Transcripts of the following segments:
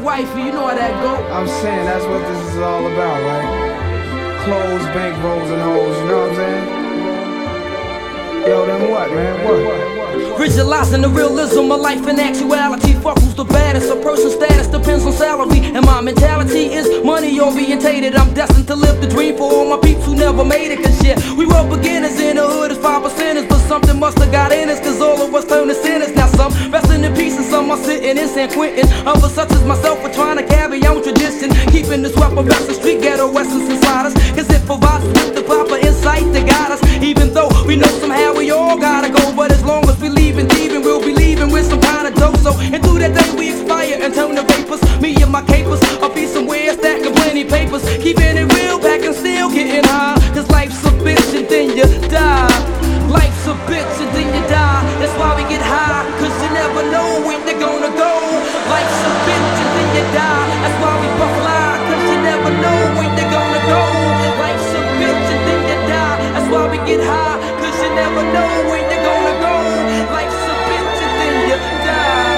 wifey, you know how that go. I'm saying that's what this is all about, right? Clothes, bank rolls, and hoes, you know what I'm saying? Yo, then what, man? What? Visualizing the realism of life in actuality. Fuck who's the baddest. A person's status depends on salary, and my mentality is money orientated. I'm destined to live the dream for all my peeps who never made it. Cause yeah, we were beginners in the hood as 5%ers, but something must have got in us, cause all of us turned to sinners. Now some resting in peace and some are sitting in San Quentin. Others such as myself are trying to carry on tradition, keeping this weapon best the street ghetto essence inside us, cause it provides us with the proper insight to guide us. Even though we know somehow we all gotta go, but as long as we leave and thieving, we'll be leaving with some kind of dope. So and through that day we expire and turn to vapors. Me and my capers, I'll be somewhere stacking plenty papers, keeping it real, back and still getting high. Cause life's a bitch and then you die. Life's a bitch and then you die. That's why we get high, cause you never know when you're gonna go. Life's a bitch and then you die. That's why we puff fly, cause you never know when you're gonna go. Life's a bitch and then you die. That's why we get high, cause you never know when you're gonna go. Life's a bitch and then you die.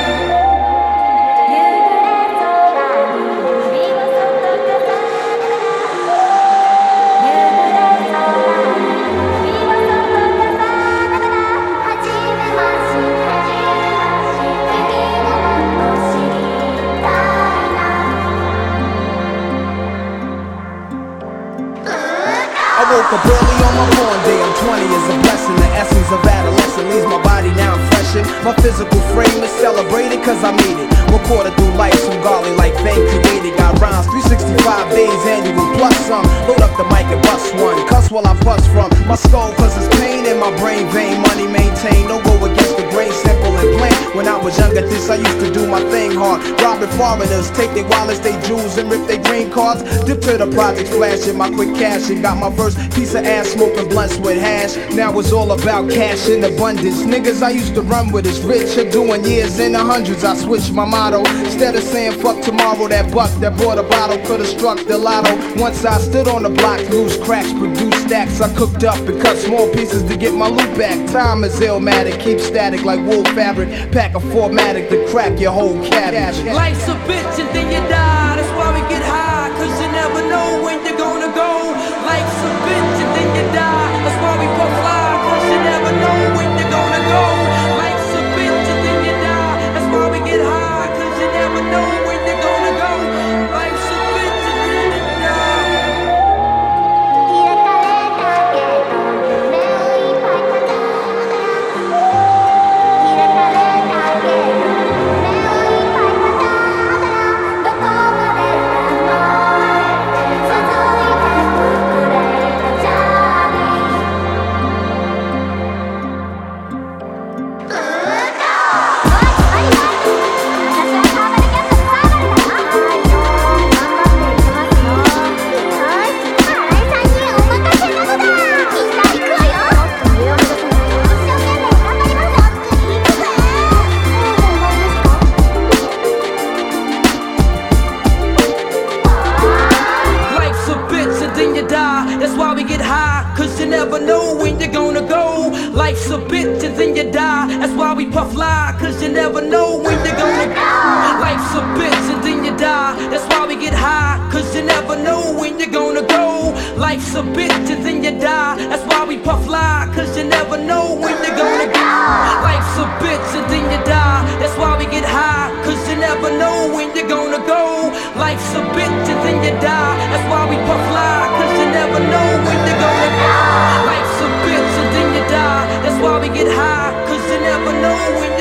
I woke up early on my born day. I'm 20 is a blessing. The essence of adolescence leaves my body now I'm freshened. My physical frame is celebrated cause I made it. Recorded through life, some golly like fame created. Got rhymes 365 days annual plus some. Load up the mic and bust one. Cuss while I bust from my skull cause it's pain in my brain vein. Money maintained, no go against the grain, simple and plain. When I was younger this I used to do my thing hard. Robbing foreigners, take their wallets, they jewels and rip their green cards. Dip to the projects, flashing my quick cash and got my first piece of ass smoking blunts with hash. Now it's all about cash in abundance. Niggas I used to run with is rich. Are doing years in the hundreds. I switched my motto. Instead of saying fuck tomorrow, that buck that bought a bottle could've struck the lotto. Once I stood on the block, loose cracks, produced stacks. I cooked up and cut small pieces to get my loot back. Time is illmatic, keep static like wool fabric. Pack a formatic to crack your whole cabbage. Life's a bitch and then you die. That's why we get high, cause you never know when you're gonna go. Life's a bitch and then you die. That's why we puff fly, cause you never know when you're gonna go. Life's a bitch and then you die. That's why we get high, cause you never know when you're gonna go. Life's a bitch and then you die. That's why we get high, cause you never know when you're gonna go. Life's a bitch and then you die. That's why we puff lie, cause you never know when you're gonna go. Life's a bitch and then you die. That's why we get high, cause you never know when you're gonna go. Life's a bitch and then you die. That's why we puff lie, cause you never know when you're gonna go. Life's a bitch and then you die. That's why we get high, cause you never know when you're gonna go. Life's a bitch and then you die. That's why we puff lie, cause you never know when you're gonna go. Life's a bitch and then you die. That's why we get high, cause you never know when